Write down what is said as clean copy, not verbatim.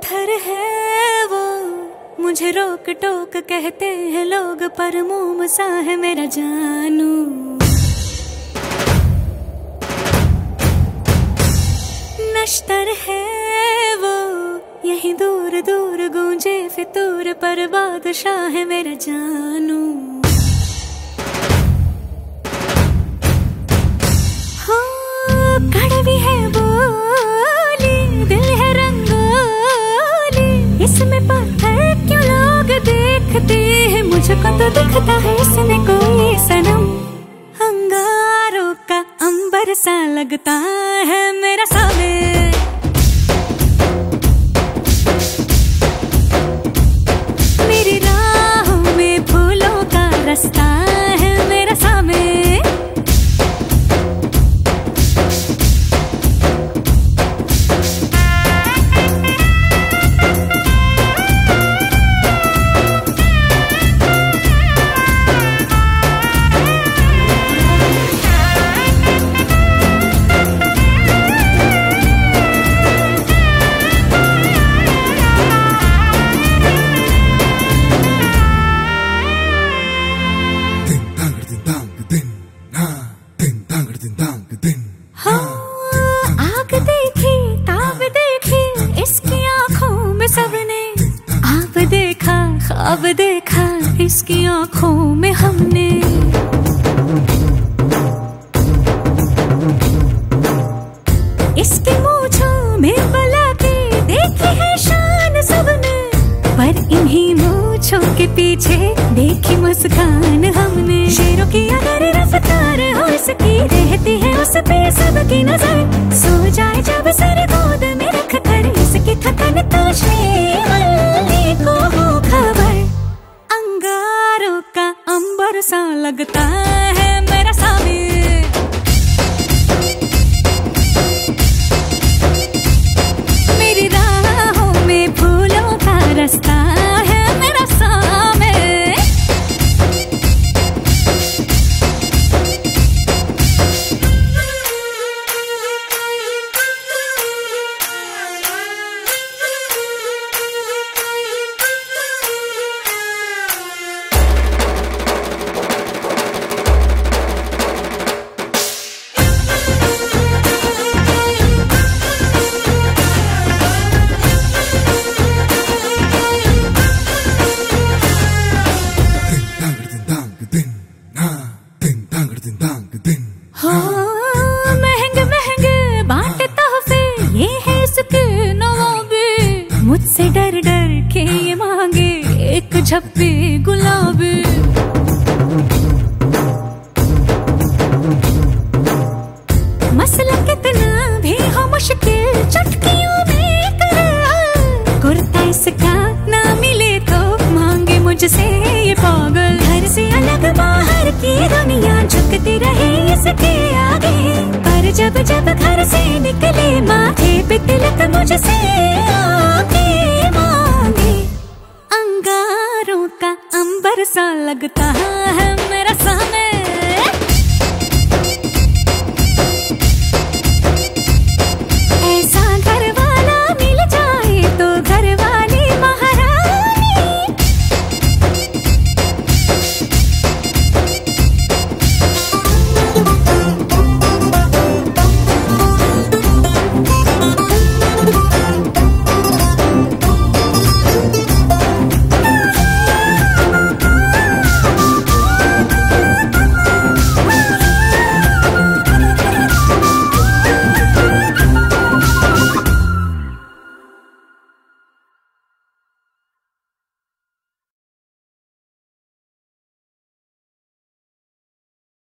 पत्थर है वो, मुझे रोक टोक कहते हैं लोग, पर मोम सा है मेरा जानू। नश्तर है वो, यहीं दूर दूर गूंजे फितूर, पर बादशाह है मेरा जानू। हो कड़वी है बोली, दिल है रंगोली, इसमें पत्थर क्यों लोग देखते हैं, मुझको तो दिखता है इसमें कोई सनम। अंगारों का अंबर सा लगता है मेरा सामने, मेरी राहों में फूलों का रास्ता है मेरा सामने। आग देखी ताब देखी इसकी आंखों में सबने, आप देखा ख्वाब देखा इसकी आंखों में हमने। इसकी मूंछों में बलाती देखी है शान सबने, पर इन्हीं मूंछों के पीछे देखी मुस्कान हमने। शेरों की अगर रफ्तार हो इसकी, रहती है उस पे सबकी नजर, सो जाए जब सर गोद में रख कर, इसकी थकन तो श्रीवल्ली को हो खबर। अंगारों का अंबर सा लगता है मेरा सामी, मेरी राहों में फूलों का रास्ता है मेरा सामी। महंगे महंगे बांटे तोहफे, ये है इसके नवाबे, मुझसे डर डर के ये मांगे एक झप्पी गुलाबी। मसला कितना भी हो मुश्किल, चुटकियों में कर हल, कुर्ता इसका ना मिले तो मांगे मुझसे ये पागल। घर से अलग बाहर की दुनिया झुकती रहे इसके आगे, पर जब जब घर से निकले माथे पे तिलक मुझसे आके मांगे। अंगारों का अंबर सा लगता है